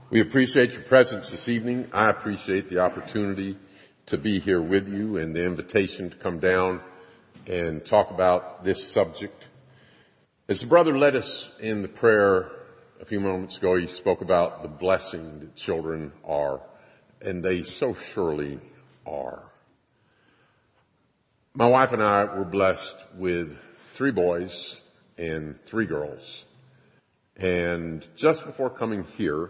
We appreciate your presence this evening. I appreciate the opportunity to be here with you and the invitation to come down and talk about this subject. As the brother led us in the prayer a few moments ago, he spoke about the blessing that children are, and they so surely are. My wife and I were blessed with 3 boys and 3 girls. And just before coming here,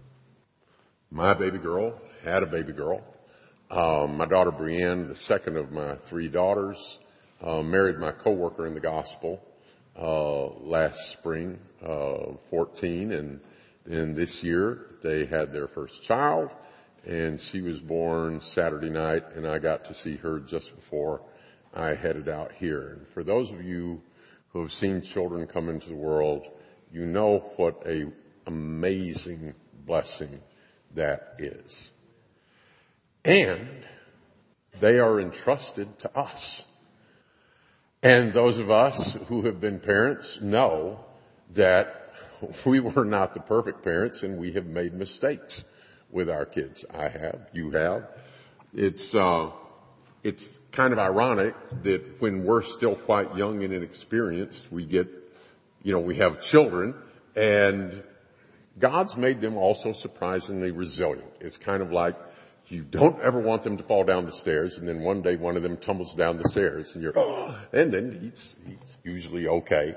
my baby girl had a baby girl. My daughter Brienne, the second of my 3 daughters, married my coworker in the gospel last spring, 14, and then this year they had their first child, and she was born Saturday night, and I got to see her just before I headed out here. And for those of you who have seen children come into the world, you know what a amazing blessing that is. And they are entrusted to us. And those of us who have been parents know that we were not the perfect parents and we have made mistakes with our kids. I have, you have. It's kind of ironic that when we're still quite young and inexperienced, we have children, and God's made them also surprisingly resilient. It's kind of like you don't ever want them to fall down the stairs, and then one day one of them tumbles down the stairs, and and then he's usually okay.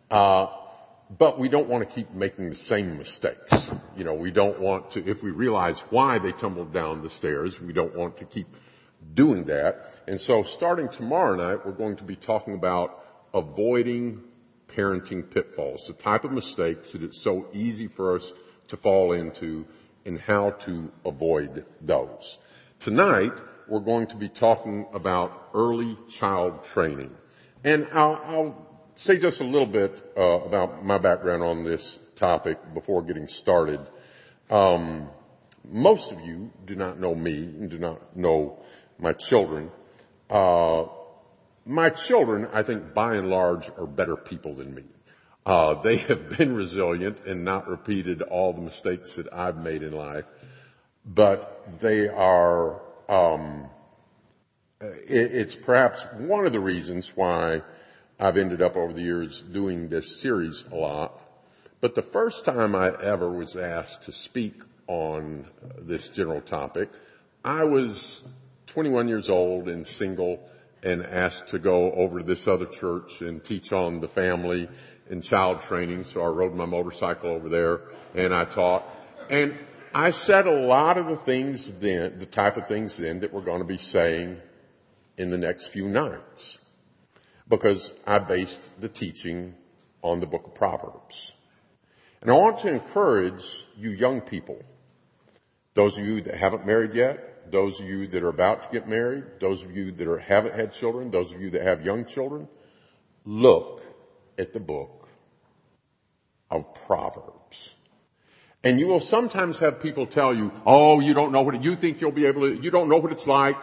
But we don't want to keep making the same mistakes. We don't want to, if we realize why they tumbled down the stairs, we don't want to keep doing that. And so starting tomorrow night, we're going to be talking about avoiding parenting pitfalls, the type of mistakes that it's so easy for us to fall into and how to avoid those. Tonight, we're going to be talking about early child training. And I'll say just a little bit about my background on this topic before getting started. Most of you do not know me and do not know my children. My children, I think, by and large, are better people than me. They have been resilient and not repeated all the mistakes that I've made in life, but they are, it's perhaps one of the reasons why I've ended up over the years doing this series a lot. But the first time I ever was asked to speak on this general topic, I was 21 years old and single, and asked to go over to this other church and teach on the family and child training. So I rode my motorcycle over there and I taught. And I said a lot of the things then, the type of things then that we're going to be saying in the next few nights, because I based the teaching on the book of Proverbs. And I want to encourage you young people, those of you that haven't married yet, those of you that are about to get married, those of you that haven't had children, those of you that have young children, look at the book of Proverbs. And you will sometimes have people tell you, you don't know you think you'll be able to, you don't know what it's like.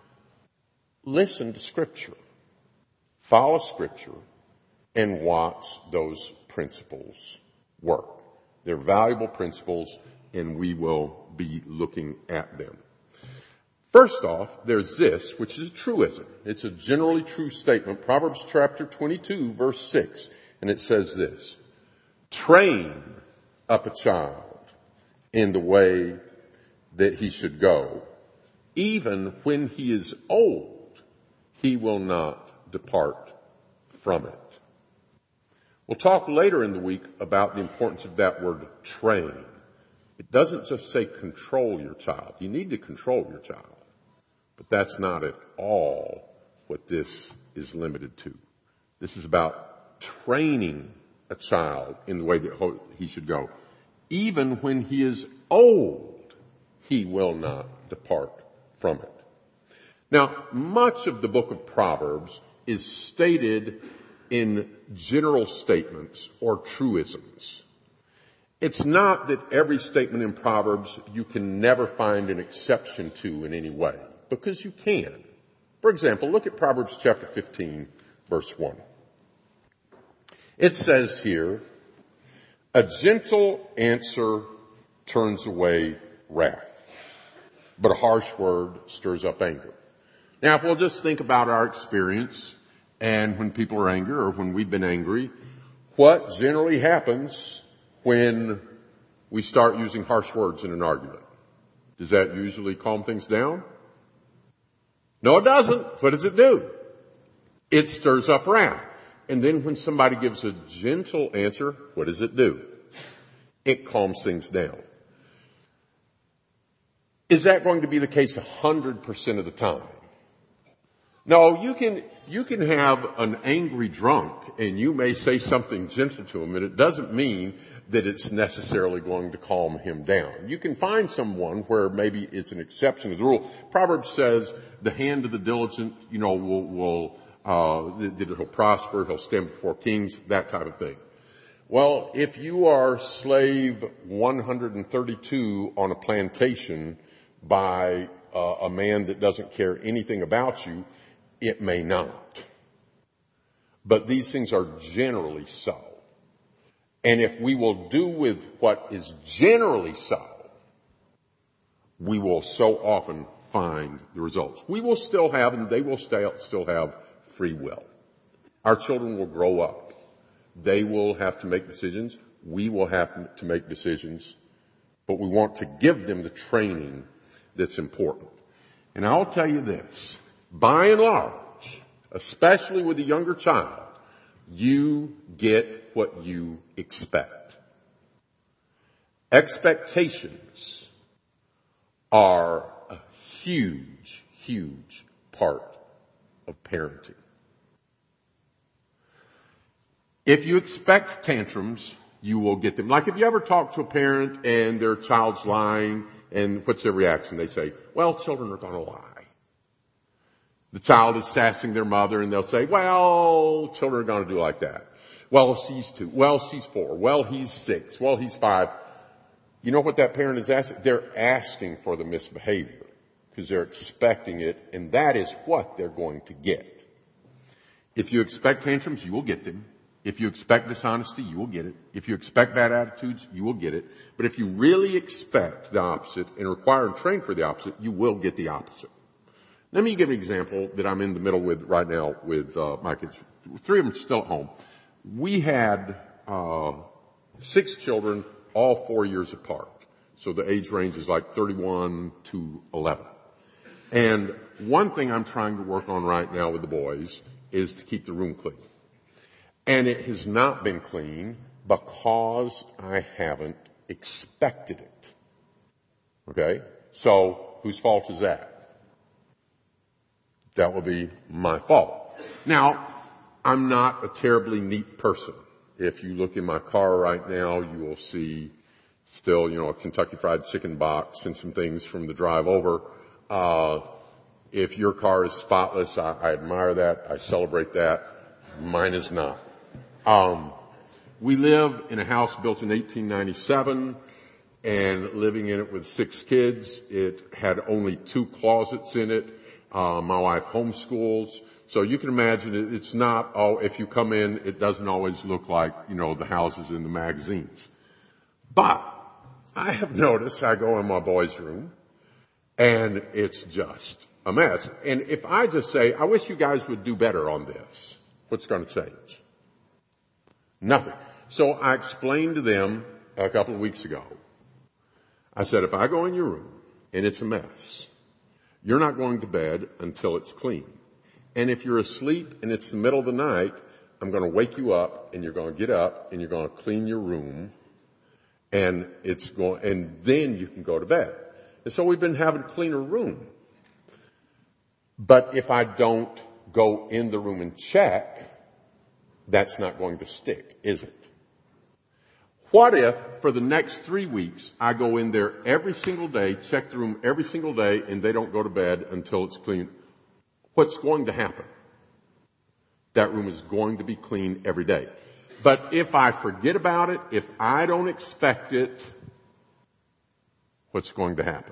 Listen to Scripture. Follow Scripture and watch those principles work. They're valuable principles, and we will be looking at them. First off, there's this, which is a truism. It's a generally true statement. Proverbs chapter 22, verse 6. And it says this: train up a child in the way that he should go. Even when he is old, he will not depart from it. We'll talk later in the week about the importance of that word train. It doesn't just say control your child. You need to control your child. But that's not at all what this is limited to. This is about training a child in the way that he should go. Even when he is old, he will not depart from it. Now, much of the book of Proverbs is stated in general statements or truisms. It's not that every statement in Proverbs you can never find an exception to in any way, because you can. For example, look at Proverbs chapter 15, verse 1. It says here, a gentle answer turns away wrath, but a harsh word stirs up anger. Now, if we'll just think about our experience and when people are angry or when we've been angry, what generally happens when we start using harsh words in an argument? Does that usually calm things down? No, it doesn't. What does it do? It stirs up wrath. And then when somebody gives a gentle answer, what does it do? It calms things down. Is that going to be the case 100% of the time? No, you can have an angry drunk and you may say something gentle to him, and it doesn't mean that it's necessarily going to calm him down. You can find someone where maybe it's an exception to the rule. Proverbs says the hand of the diligent, he'll prosper, he'll stand before kings, that type of thing. Well, if you are slave 132 on a plantation by a man that doesn't care anything about you, it may not. But these things are generally so. And if we will do with what is generally so, we will so often find the results. We will still have, and they will still have, free will. Our children will grow up. They will have to make decisions. We will have to make decisions. But we want to give them the training that's important. And I'll tell you this, by and large, especially with a younger child, you get what you expect. Expectations are a huge, huge part of parenting. If you expect tantrums, you will get them. Like if you ever talk to a parent and their child's lying, and what's their reaction? They say, well, children are going to lie. The child is sassing their mother and they'll say, well, children are going to do like that. Well, she's 2. Well, she's 4. Well, he's 6. Well, he's 5. You know what that parent is asking? They're asking for the misbehavior because they're expecting it, and that is what they're going to get. If you expect tantrums, you will get them. If you expect dishonesty, you will get it. If you expect bad attitudes, you will get it. But if you really expect the opposite and require and train for the opposite, you will get the opposite. Let me give an example that I'm in the middle with right now with my kids. 3 of them still at home. We had 6 children, all 4 years apart. So the age range is like 31 to 11. And one thing I'm trying to work on right now with the boys is to keep the room clean. And it has not been clean because I haven't expected it. Okay? So whose fault is that? That will be my fault. Now, I'm not a terribly neat person. If you look in my car right now, you will see still, a Kentucky Fried Chicken box and some things from the drive over. If your car is spotless, I admire that. I celebrate that. Mine is not. We live in a house built in 1897 and living in it with 6 kids. It had only 2 closets in it. My wife homeschools. So you can imagine it's not all, if you come in, it doesn't always look like, the houses in the magazines. But I have noticed I go in my boys' room and it's just a mess. And if I just say, I wish you guys would do better on this, what's going to change? Nothing. So I explained to them a couple of weeks ago. I said, if I go in your room and it's a mess, you're not going to bed until it's clean. And if you're asleep and it's the middle of the night, I'm going to wake you up and you're going to get up and you're going to clean your room and then you can go to bed. And so we've been having a cleaner room. But if I don't go in the room and check, that's not going to stick, is it? What if for the next 3 weeks I go in there every single day, check the room every single day, and they don't go to bed until it's clean? What's going to happen? That room is going to be clean every day. But if I forget about it, if I don't expect it, what's going to happen?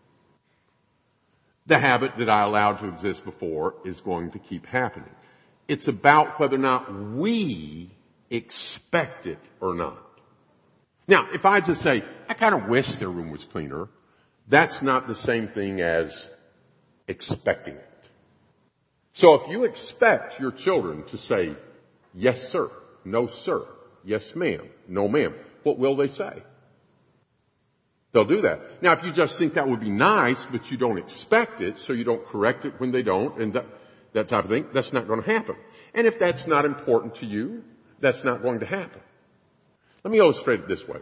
The habit that I allowed to exist before is going to keep happening. It's about whether or not we expect it or not. Now, if I just say, I kind of wish their room was cleaner, that's not the same thing as expecting it. So if you expect your children to say, yes, sir, no, sir, yes, ma'am, no, ma'am, what will they say? They'll do that. Now, if you just think that would be nice, but you don't expect it, so you don't correct it when they don't, and that type of thing, that's not going to happen. And if that's not important to you, that's not going to happen. Let me illustrate it this way.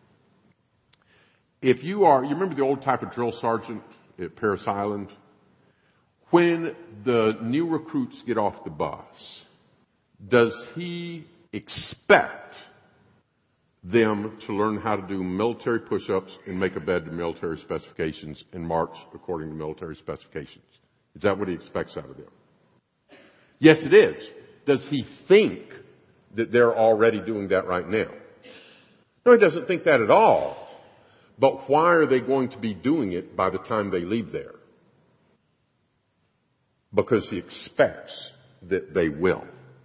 If you remember the old type of drill sergeant at Parris Island? When the new recruits get off the bus, does he expect them to learn how to do military push-ups and make a bed to military specifications and march according to military specifications? Is that what he expects out of them? Yes, it is. Does he think that they're already doing that right now? No, he doesn't think that at all. But why are they going to be doing it by the time they leave there? Because he expects that they will.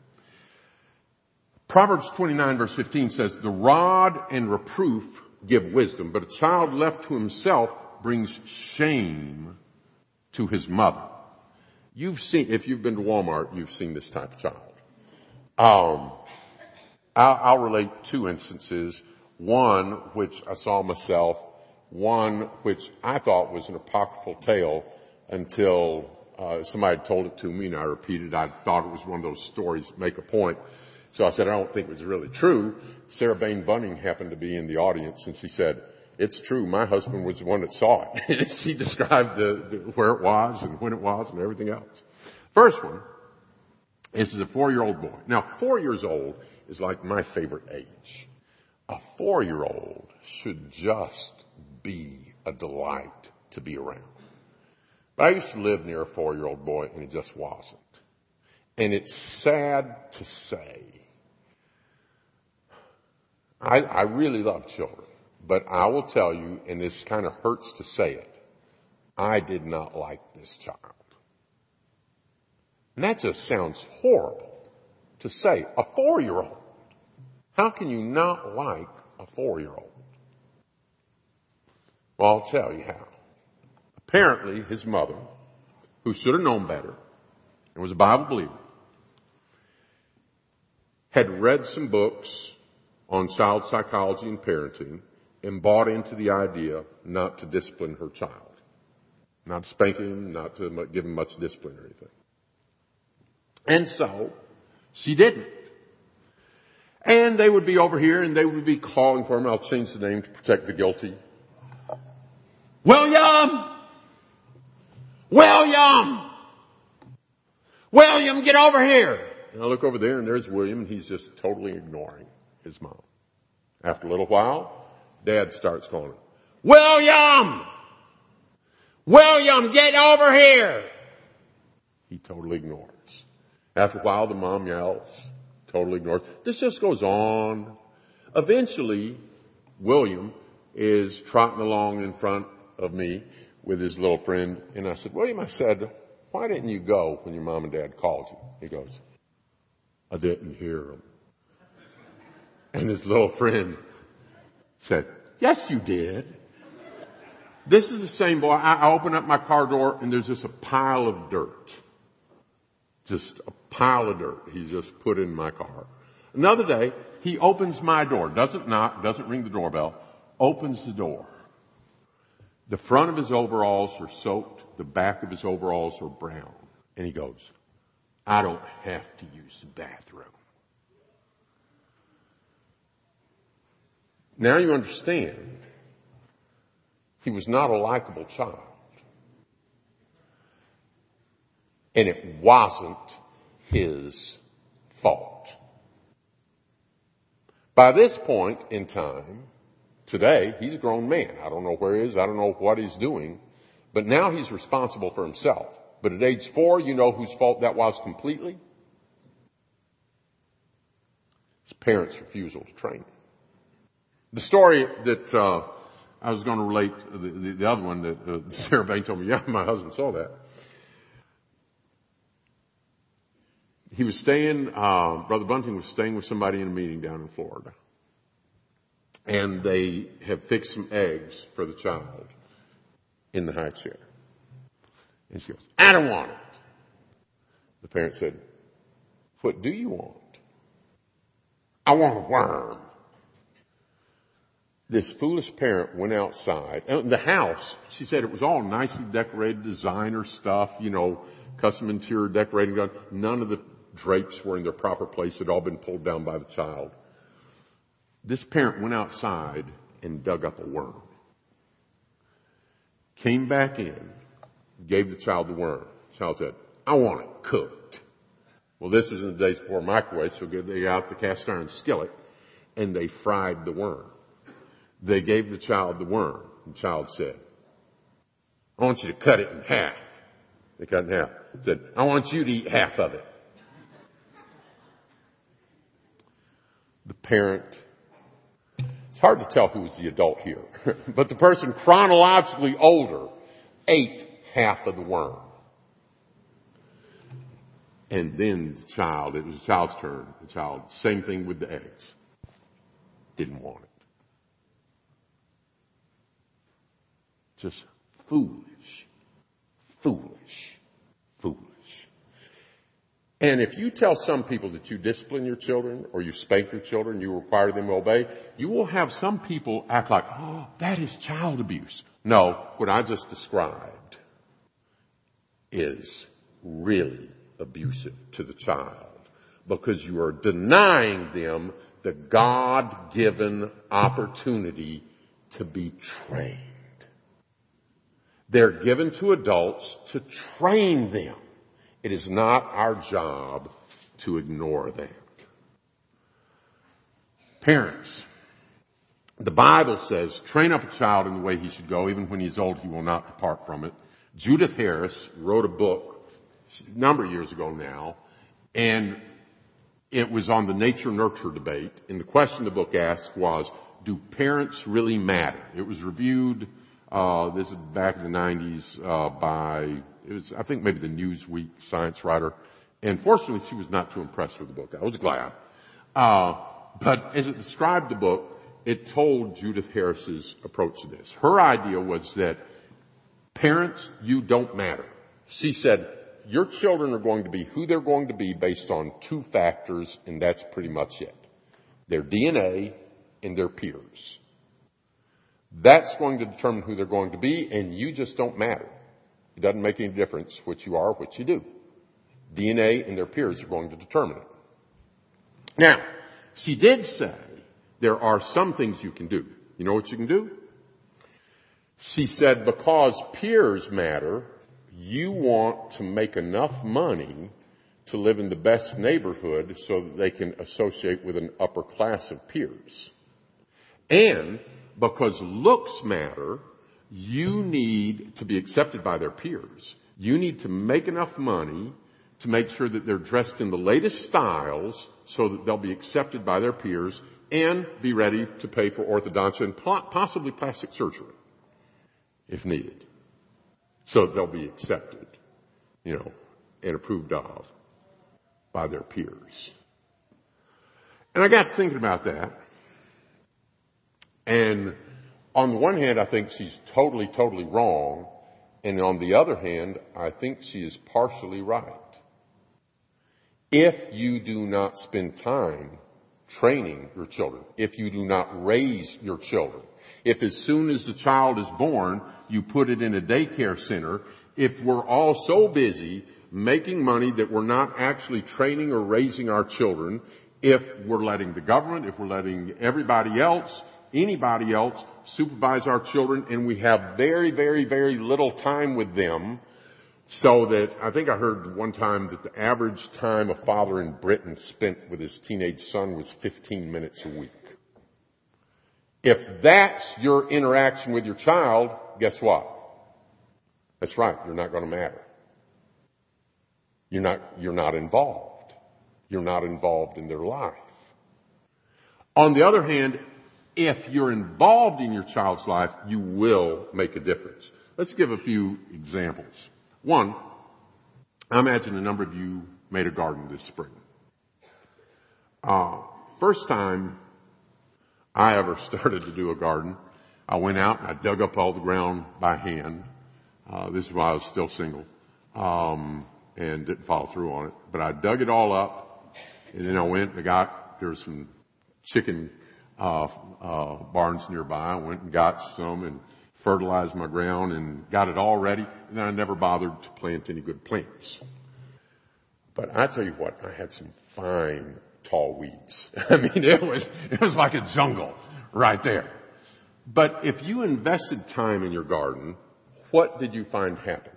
Proverbs 29 verse 15 says, the rod and reproof give wisdom, but a child left to himself brings shame to his mother. If you've been to Walmart, you've seen this type of child. I'll relate two instances. One, which I saw myself. One, which I thought was an apocryphal tale until somebody told it to me and I repeated. I thought it was one of those stories that make a point. So I said, I don't think it was really true. Sarah Bain Bunning happened to be in the audience and she said, it's true. My husband was the one that saw it. She described where it was and when it was and everything else. First one is a 4-year-old boy. Now, 4 years old is like my favorite age. A 4-year-old should just be a delight to be around. But I used to live near a 4-year-old boy and it just wasn't. And it's sad to say, I really love children, but I will tell you, and this kind of hurts to say it, I did not like this child. And that just sounds horrible to say. A 4-year-old. How can you not like a 4-year-old? Well, I'll tell you how. Apparently, his mother, who should have known better and was a Bible believer, had read some books on child psychology and parenting and bought into the idea not to discipline her child. Not to spank him, not to give him much discipline or anything. And so, she didn't. And they would be over here and they would be calling for him. I'll change the name to protect the guilty. William! William! William, get over here! And I look over there and there's William and he's just totally ignoring his mom. After a little while, Dad starts calling him, William! William, get over here! He totally ignores. After a while, the mom yells, totally ignores. This just goes on. Eventually, William is trotting along in front of me with his little friend. And I said, William, why didn't you go when your mom and dad called you? He goes, I didn't hear them. And his little friend said, yes, you did. This is the same boy. I open up my car door and there's just a pile of dirt. Just a pile of dirt he's just put in my car. Another day, he opens my door, doesn't knock, doesn't ring the doorbell, opens the door. The front of his overalls are soaked, the back of his overalls are brown. And he goes, I don't have to use the bathroom. Now you understand, he was not a likable child. And it wasn't his fault. By this point in time, today, he's a grown man. I don't know where he is. I don't know what he's doing. But now he's responsible for himself. But at age 4, you know whose fault that was completely? His parents' refusal to train him. The story that I was going to relate, the other one that Sarah Bain told me, yeah, my husband saw that. He was staying, Brother Bunting was staying with somebody in a meeting down in Florida. and they have fixed some eggs for the child in the high chair. And she goes, I don't want it. The parent said, what do you want? I want a worm. This foolish parent went outside. The house, she said it was all nicely decorated, designer stuff, custom interior decorating done. None of the drapes were in their proper place. It had all been pulled down by the child. This parent went outside and dug up a worm. Came back in, gave the child the worm. The child said, I want it cooked. Well, this was in the days before microwave, so they got out the cast iron skillet and they fried the worm. They gave the child the worm. The child said, I want you to cut it in half. They cut it in half. Said, I want you to eat half of it. The parent, it's hard to tell who was the adult here, but the person chronologically older ate half of the worm. And then the child, it was the child's turn. The child, same thing with the eggs. Didn't want it. Just foolish. And if you tell some people that you discipline your children or you spank your children, you require them to obey, you will have some people act like, oh, that is child abuse. No, what I just described is really abusive to the child because you are denying them the God-given opportunity to be trained. They're given to adults to train them. It is not our job to ignore that. Parents, the Bible says, train up a child in the way he should go. Even when he's old, he will not depart from it. Judith Harris wrote a book a number of years ago now, and it was on the nature-nurture debate. And the question the book asked was, do parents really matter? It was reviewed this is back in the 90s I think maybe the Newsweek science writer. And fortunately, she was not too impressed with the book. I was glad. But as it described the book, it told Judith Harris's approach to this. Her idea was that parents, you don't matter. She said, your children are going to be who they're going to be based on two factors, and that's pretty much it. Their DNA and their peers. That's going to determine who they're going to be, and you just don't matter. It doesn't make any difference what you are or what you do. DNA and their peers are going to determine it. Now, she did say there are some things you can do. You know what you can do? She said because peers matter, you want to make enough money to live in the best neighborhood so that they can associate with an upper class of peers. And because looks matter, you need to be accepted by their peers. You need to make enough money to make sure that they're dressed in the latest styles so that they'll be accepted by their peers and be ready to pay for orthodontia and possibly plastic surgery if needed. So that they'll be accepted, and approved of by their peers. And I got to thinking about that. And on the one hand, I think she's totally wrong. And on the other hand, I think she is partially right. If you do not spend time training your children, if you do not raise your children, if as soon as the child is born, you put it in a daycare center, if we're all so busy making money that we're not actually training or raising our children, if we're letting the government, if we're letting everybody else, anybody else supervise our children, and we have very little time with them, so that I think I heard one time that the average time a father in Britain spent with his teenage son was 15 minutes a week. If that's your interaction with your child, guess what? That's right, you're not going to matter. You're not involved. You're not involved in their life. On the other hand, if you're involved in your child's life, you will make a difference. Let's give a few examples. One, I imagine a number of you made a garden this spring. First time I ever started to do a garden. I went out and I dug up all the ground by hand. This is while I was still single, and didn't follow through on it. But I dug it all up, and then I went and there was some chicken, barns nearby. I went and got some and fertilized my ground and got it all ready. And then I never bothered to plant any good plants. But I tell you what, I had some fine tall weeds. I mean, it was like a jungle right there. But if you invested time in your garden, what did you find happened?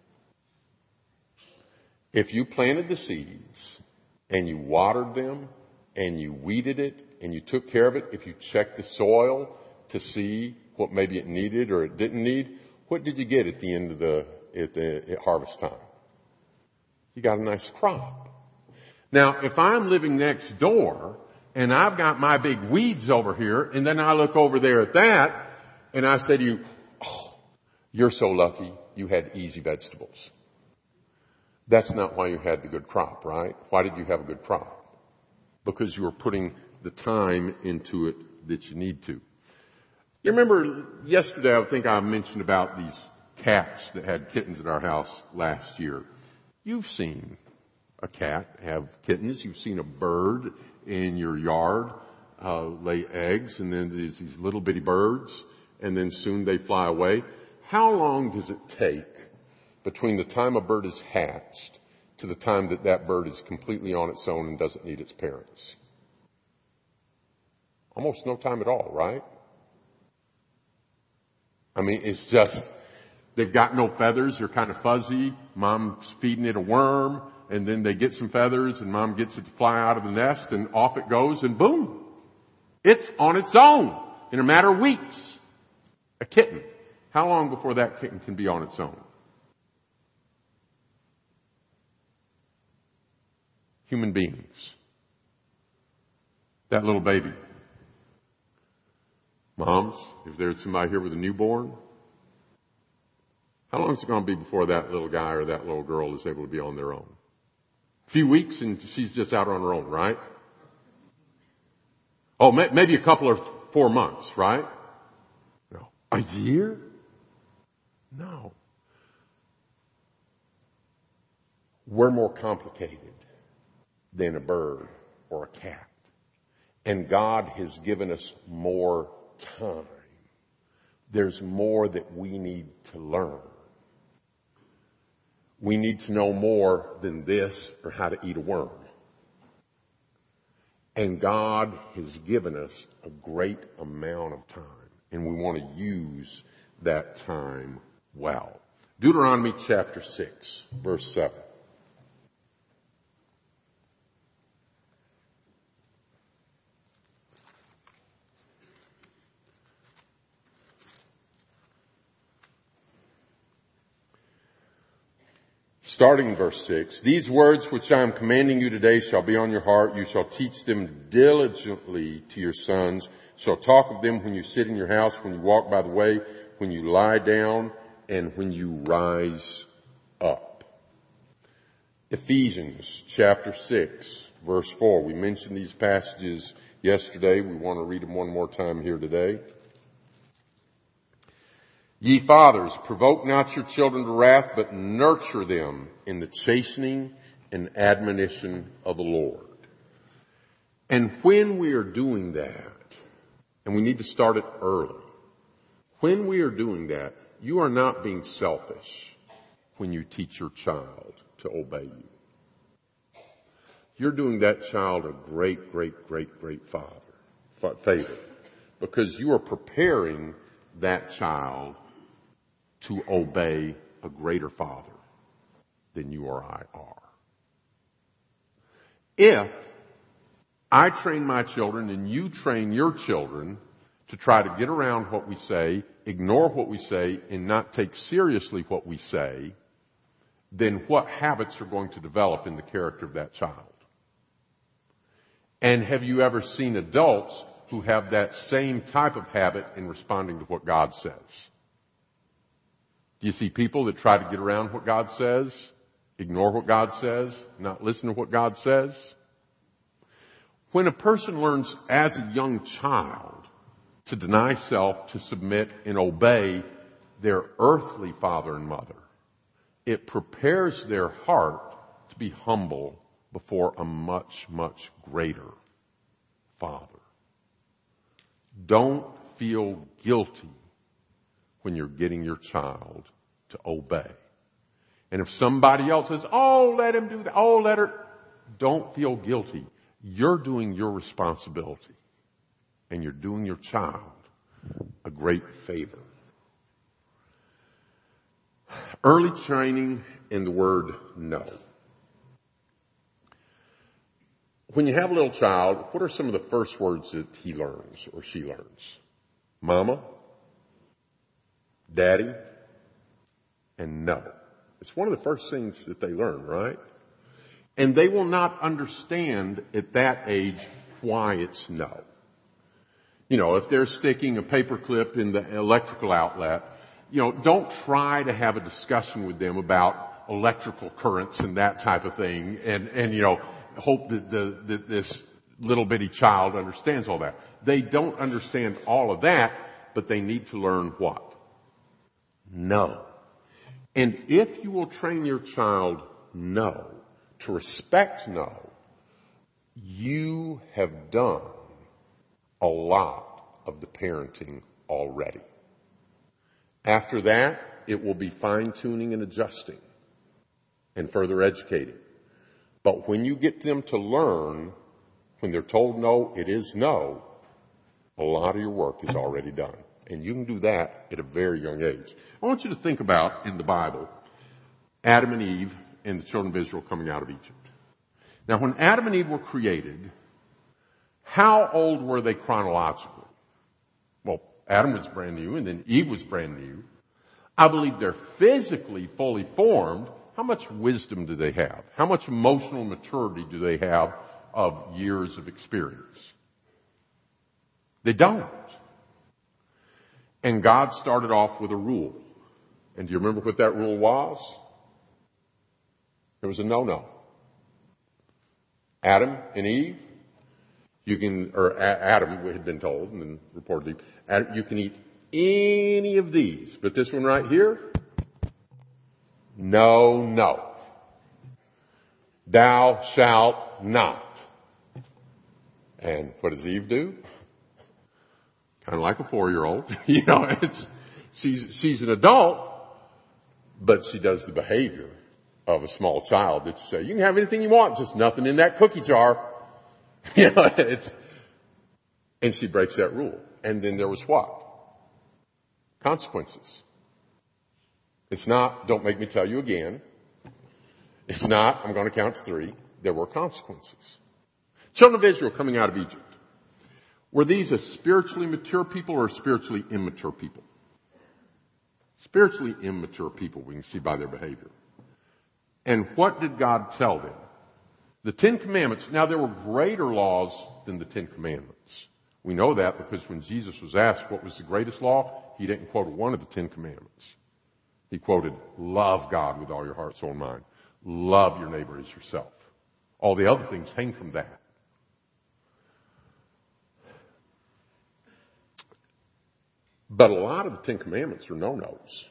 If you planted the seeds and you watered them and you weeded it and you took care of it, if you checked the soil to see what maybe it needed or it didn't need, what did you get at the end of at harvest time? You got a nice crop. Now, if I'm living next door and I've got my big weeds over here and then I look over there at that and I say to you, oh, you're so lucky you had easy vegetables. That's not why you had the good crop, right? Why did you have a good crop? Because you were putting the time into it that you need to. You remember yesterday, I think I mentioned about these cats that had kittens at our house last year. You've seen a cat have kittens. You've seen a bird in your yard lay eggs, and then there's these little bitty birds, and then soon they fly away. How long does it take between the time a bird is hatched to the time that bird is completely on its own and doesn't need its parents? Almost no time at all, right? I mean, it's just, they've got no feathers, they're kind of fuzzy, mom's feeding it a worm, and then they get some feathers and mom gets it to fly out of the nest and off it goes and boom! It's on its own in a matter of weeks. A kitten. How long before that kitten can be on its own? Human beings. That little baby. Moms, if there's somebody here with a newborn, how long is it going to be before that little guy or that little girl is able to be on their own? A few weeks and she's just out on her own, right? Oh, maybe a couple or 4 months, right? No. A year? No. We're more complicated than a bird or a cat. And God has given us more time. There's more that we need to learn. We need to know more than this or how to eat a worm. And God has given us a great amount of time, and we want to use that time well. Deuteronomy chapter 6, verse 7. Starting in verse 6, these words which I am commanding you today shall be on your heart. You shall teach them diligently to your sons. Shall talk of them when you sit in your house, when you walk by the way, when you lie down, and when you rise up. Ephesians chapter 6, verse 4. We mentioned these passages yesterday. We want to read them one more time here today. Ye fathers, provoke not your children to wrath, but nurture them in the chastening and admonition of the Lord. And when we are doing that, and we need to start it early, when we are doing that, you are not being selfish when you teach your child to obey you. You're doing that child a great, great, great, great favor, because you are preparing that child to obey a greater father than you or I are. If I train my children and you train your children to try to get around what we say, ignore what we say, and not take seriously what we say, then what habits are going to develop in the character of that child? And have you ever seen adults who have that same type of habit in responding to what God says? Do you see people that try to get around what God says, ignore what God says, not listen to what God says? When a person learns as a young child to deny self, to submit and obey their earthly father and mother. It prepares their heart to be humble before a much, much greater Father. Don't feel guilty when you're getting your child to obey. And if somebody else says, oh, let him do that, oh, let her, don't feel guilty. You're doing your responsibility. And you're doing your child a great favor. Early training in the word no. When you have a little child, what are some of the first words that he learns or she learns? Mama, daddy, and no. It's one of the first things that they learn, right? And they will not understand at that age why it's no. You know, if they're sticking a paper clip in the electrical outlet, you know, don't try to have a discussion with them about electrical currents and that type of thing and you know, hope that this little bitty child understands all that. They don't understand all of that, but they need to learn what? No. And if you will train your child no, to respect no, you have done a lot of the parenting already. After that, it will be fine-tuning and adjusting and further educating. But when you get them to learn, when they're told no, it is no, a lot of your work is already done. And you can do that at a very young age. I want you to think about, in the Bible, Adam and Eve and the children of Israel coming out of Egypt. Now, when Adam and Eve were created, how old were they chronologically? Well, Adam was brand new, and then Eve was brand new. I believe they're physically fully formed. How much wisdom do they have? How much emotional maturity do they have of years of experience? They don't. And God started off with a rule. And do you remember what that rule was? It was a no-no. Adam and Eve, Adam had been told, and then reportedly, you can eat any of these, but this one right here, no. Thou shalt not. And what does Eve do? Kind of like a 4-year-old. You know, she's an adult, but she does the behavior of a small child that you say, you can have anything you want, just nothing in that cookie jar. You know, and she breaks that rule. And then there was what? Consequences. It's not, don't make me tell you again. It's not, I'm going to count to 3. There were consequences. Children of Israel coming out of Egypt. Were these a spiritually mature people or spiritually immature people? Spiritually immature people, we can see by their behavior. And what did God tell them? The 10 Commandments. Now, there were greater laws than the 10 Commandments. We know that because when Jesus was asked what was the greatest law, he didn't quote one of the 10 Commandments. He quoted, love God with all your heart, soul, and mind. Love your neighbor as yourself. All the other things hang from that. But a lot of the 10 Commandments are no-nos.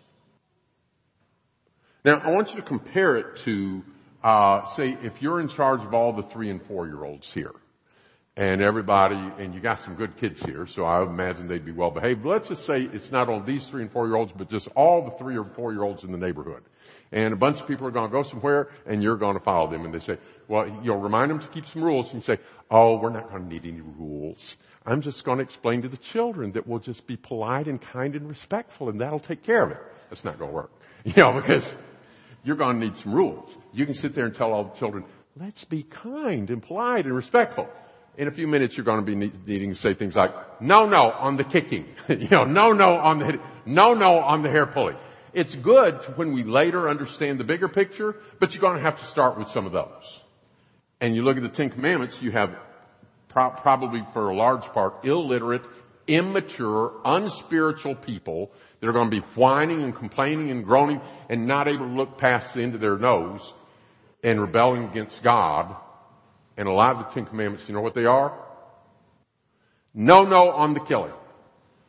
Now, I want you to compare it to, say, if you're in charge of all the 3 and 4-year-olds here, and everybody, and you got some good kids here, so I imagine they'd be well behaved. But let's just say it's not only these 3 and 4-year-olds, but just all the 3 or 4-year-olds in the neighborhood. And a bunch of people are going to go somewhere, and you're going to follow them. And they say, well, you'll remind them to keep some rules. And you say, oh, we're not going to need any rules. I'm just going to explain to the children that we'll just be polite and kind and respectful, and that'll take care of it. That's not going to work. You know, because you're going to need some rules. You can sit there and tell all the children, let's be kind and polite and respectful. In a few minutes, you're going to be needing to say things like, no on the kicking. You know, no on the hair pulling. It's good when we later understand the bigger picture, but you're going to have to start with some of those. And you look at the 10 Commandments, you have probably for a large part illiterate, immature, unspiritual people that are going to be whining and complaining and groaning and not able to look past the end of their nose and rebelling against God. And a lot of the 10 Commandments, you know what they are? No on the killing.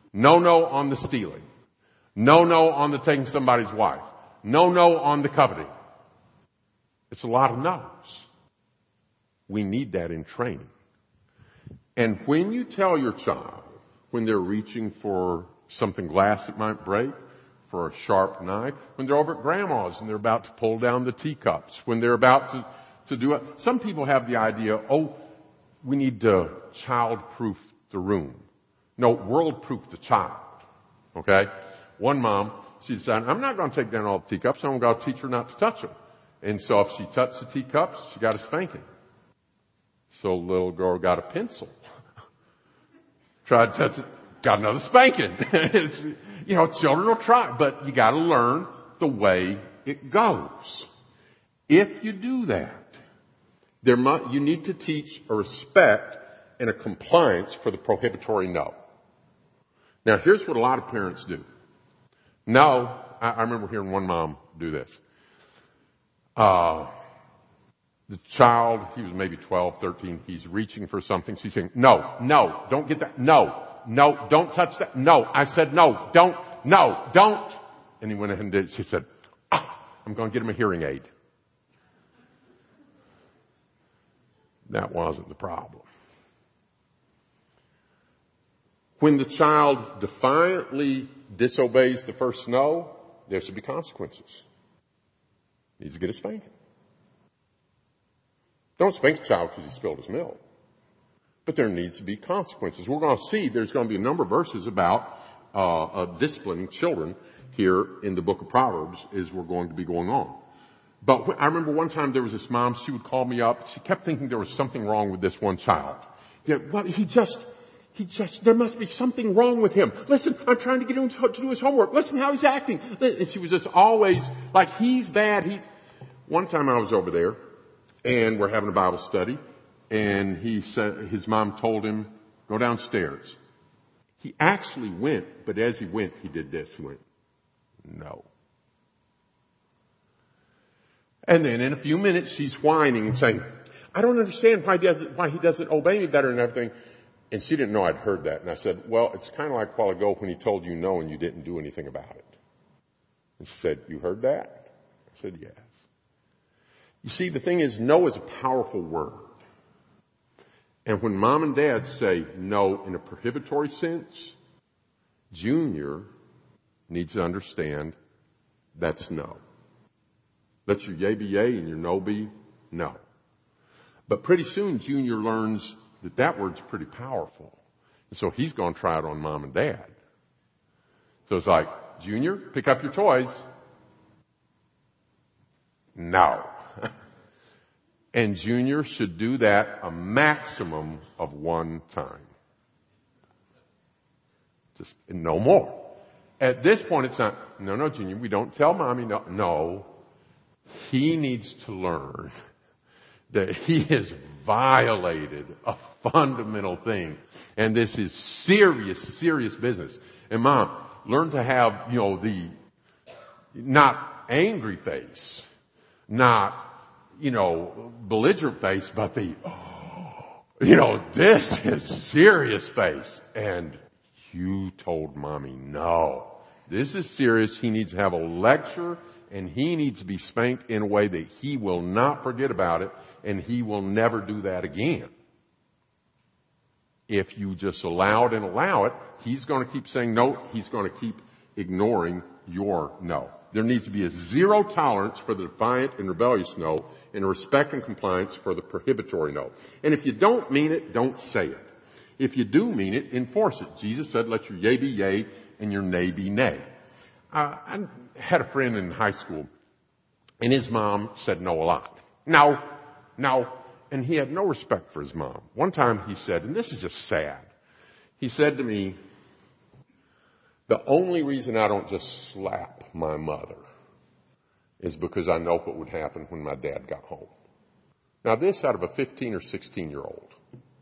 No on the stealing. No on the taking somebody's wife. No on the coveting. It's a lot of no's. We need that in training. And when you tell your child, when they're reaching for something glass that might break, for a sharp knife, when they're over at grandma's and they're about to pull down the teacups, when they're about to do it. Some people have the idea, we need to child-proof the room. No, world-proof the child. Okay? One mom, she decided, I'm not going to take down all the teacups. I'm going to teach her not to touch them. And so if she touched the teacups, she got a spanking. So the little girl got a pencil. Tried to touch it, got another spanking. Children will try, but you got to learn the way it goes. If you do that, you need to teach a respect and a compliance for the prohibitory no. Now, here's what a lot of parents do. No, I remember hearing one mom do this. The child, he was maybe 12, 13, he's reaching for something. She's saying, no, don't get that. No, don't touch that. No, I said no, don't. And he went ahead and did it. She said, I'm going to get him a hearing aid. That wasn't the problem. When the child defiantly disobeys the first no, there should be consequences. Needs to get a spanking. Don't spank the child because he spilled his milk. But there needs to be consequences. We're going to see there's going to be a number of verses about disciplining children here in the book of Proverbs as we're going to be going on. But I remember one time there was this mom, she would call me up. She kept thinking there was something wrong with this one child. Well, there must be something wrong with him. Listen, I'm trying to get him to do his homework. Listen how he's acting. And she was just always like, he's bad. One time I was over there and we're having a Bible study and he said, his mom told him, go downstairs. He actually went, but as he went, he did this. He went, no. And then in a few minutes, she's whining and saying, I don't understand why he doesn't obey me better and everything. And she didn't know I'd heard that. And I said, well, it's kind of like a while ago when he told you no and you didn't do anything about it. And she said, you heard that? I said, yes. You see, the thing is, no is a powerful word. And when mom and dad say no in a prohibitory sense, Junior needs to understand that's no. Let your yay be yay and your no be no. But pretty soon Junior learns that word's pretty powerful. And so he's going to try it on mom and dad. So it's like, Junior, pick up your toys. No. And Junior should do that a maximum of one time. Just no more. At this point, it's not, no, Junior, we don't tell mommy no. No. He needs to learn that he has violated a fundamental thing. And this is serious business. And mom, learn to have, the not angry face, not, belligerent face, but this is serious face. And you told mommy no. This is serious. He needs to have a lecture and he needs to be spanked in a way that he will not forget about it and he will never do that again. If you just allow it, he's going to keep saying no. He's going to keep ignoring your no. There needs to be a zero tolerance for the defiant and rebellious no and a respect and compliance for the prohibitory no. And if you don't mean it, don't say it. If you do mean it, enforce it. Jesus said, let your yea be yea and your nay be nay. I had a friend in high school and his mom said no a lot. No. And he had no respect for his mom. One time he said, and this is just sad, he said to me, the only reason I don't just slap my mother is because I know what would happen when my dad got home. Now this out of a 15 or 16-year-old.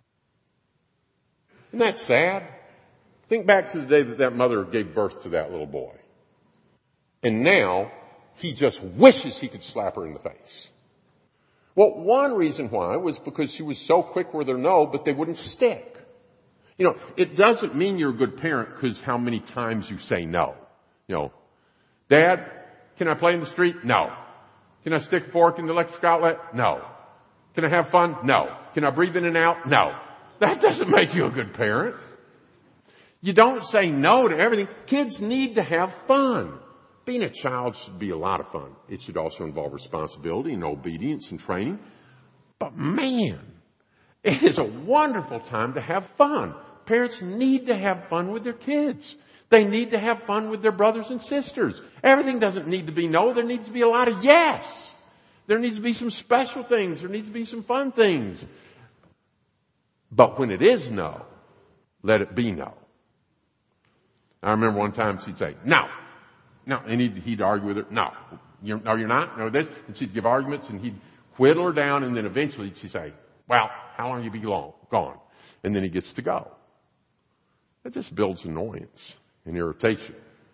Isn't that sad? Think back to the day that mother gave birth to that little boy. And now he just wishes he could slap her in the face. Well, one reason why was because she was so quick with her no, but they wouldn't stick. It doesn't mean you're a good parent because how many times you say no. Dad, can I play in the street? No. Can I stick a fork in the electric outlet? No. Can I have fun? No. Can I breathe in and out? No. That doesn't make you a good parent. You don't say no to everything. Kids need to have fun. Being a child should be a lot of fun. It should also involve responsibility and obedience and training. But man, it is a wonderful time to have fun. Parents need to have fun with their kids. They need to have fun with their brothers and sisters. Everything doesn't need to be no. There needs to be a lot of yes. There needs to be some special things. There needs to be some fun things. But when it is no, let it be no. I remember one time she'd say, no. And he'd argue with her, no. You're not? No, this. And she'd give arguments and he'd whittle her down and then eventually she'd say, well, how long you be gone? And then he gets to go. That just builds annoyance and irritation.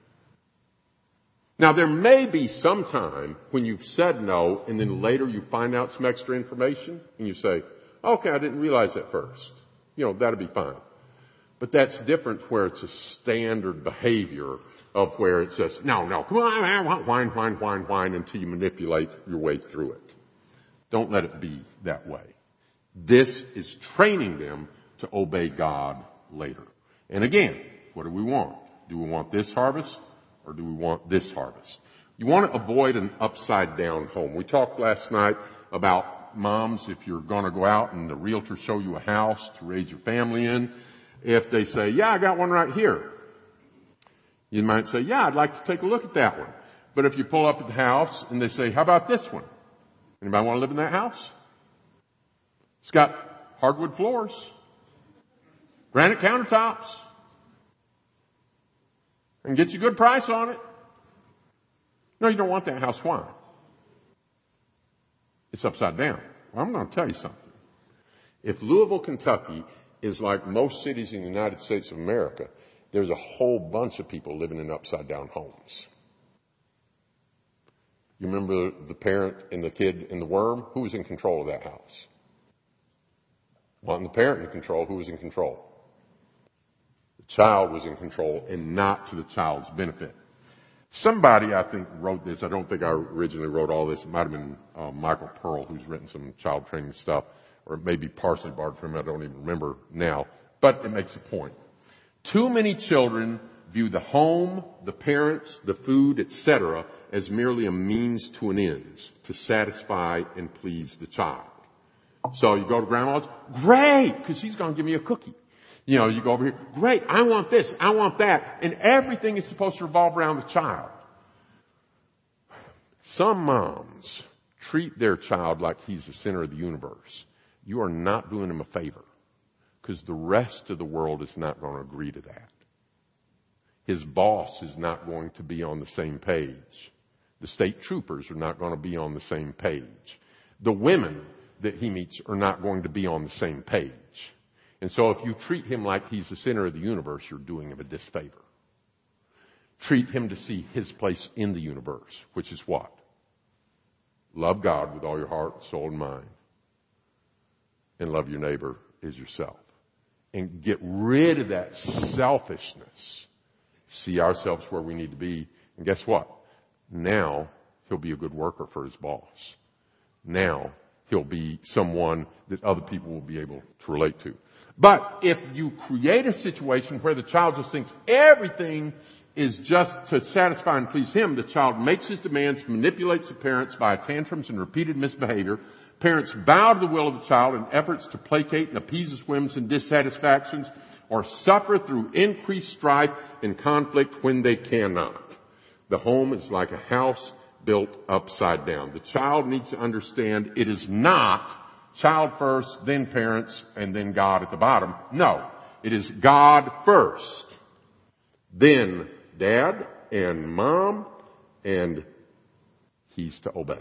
Now, there may be some time when you've said no and then later you find out some extra information and you say, okay, I didn't realize that first. That'd be fine. But that's different where it's a standard behavior of where it says, no, come on, I want whine until you manipulate your way through it. Don't let it be that way. This is training them to obey God later. And again, what do we want? Do we want this harvest or do we want this harvest? You want to avoid an upside down home. We talked last night about moms, if you're going to go out and the realtor show you a house to raise your family in, if they say, yeah, I got one right here. You might say, yeah, I'd like to take a look at that one. But if you pull up at the house and they say, how about this one? Anybody want to live in that house? It's got hardwood floors, granite countertops, and get you a good price on it. No, you don't want that house. Why? It's upside down. Well, I'm going to tell you something. If Louisville, Kentucky is like most cities in the United States of America, there's a whole bunch of people living in upside down homes. You remember the parent and the kid and the worm? Who was in control of that house? Wasn't the parent in control? Who was in control? The child was in control and not to the child's benefit. Somebody, I think, wrote this. I don't think I originally wrote all this. It might have been Michael Pearl, who's written some child training stuff, or maybe partially borrowed from him. I don't even remember now. But it makes a point. Too many children view the home, the parents, the food, etc. as merely a means to an end to satisfy and please the child. So you go to grandma's, great, because she's going to give me a cookie. You go over here, great, I want this, I want that. And everything is supposed to revolve around the child. Some moms treat their child like he's the center of the universe. You are not doing him a favor because the rest of the world is not going to agree to that. His boss is not going to be on the same page. The state troopers are not going to be on the same page. The women that he meets are not going to be on the same page. And so if you treat him like he's the center of the universe, you're doing him a disfavor. Treat him to see his place in the universe, which is what? Love God with all your heart, soul, and mind. And love your neighbor as yourself. And get rid of that selfishness. See ourselves where we need to be. And guess what? Now he'll be a good worker for his boss. Now he'll be someone that other people will be able to relate to. But if you create a situation where the child just thinks everything is just to satisfy and please him, the child makes his demands, manipulates the parents by tantrums and repeated misbehavior. Parents bow to the will of the child in efforts to placate and appease his whims and dissatisfactions, or suffer through increased strife and conflict when they cannot. The home is like a house built upside down. The child needs to understand it is not child first, then parents, and then God at the bottom. No, it is God first, then dad and mom, and he's to obey.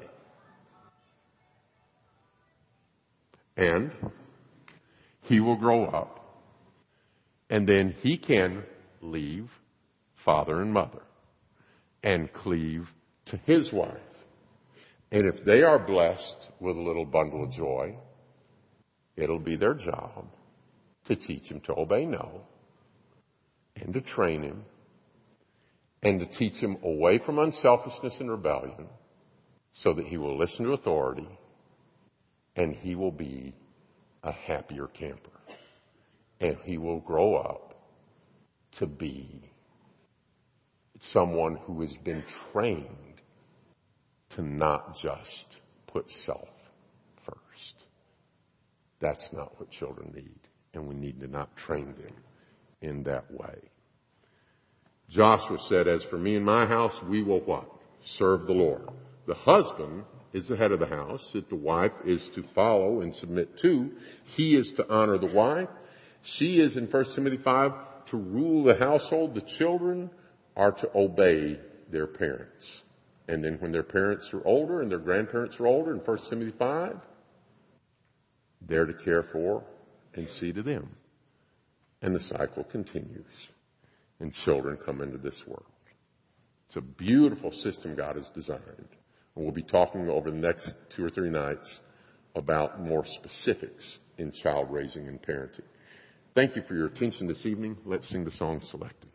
And he will grow up, and then he can leave father and mother and cleave to his wife. And if they are blessed with a little bundle of joy, it'll be their job to teach him to obey no, and to train him, and to teach him away from unselfishness and rebellion so that he will listen to authority and he will be a happier camper. And he will grow up to be someone who has been trained to not just put self first. That's not what children need, and we need to not train them in that way. Joshua said, as for me and my house, we will what? Serve the Lord. The husband is the head of the house that the wife is to follow and submit to. He is to honor the wife. She is, in 1 Timothy 5, to rule the household. The children are to obey their parents. And then when their parents are older and their grandparents are older, in 1 Timothy 5, they're to care for and see to them. And the cycle continues. And children come into this world. It's a beautiful system God has designed. And we'll be talking over the next 2 or 3 nights about more specifics in child raising and parenting. Thank you for your attention this evening. Let's sing the song selected.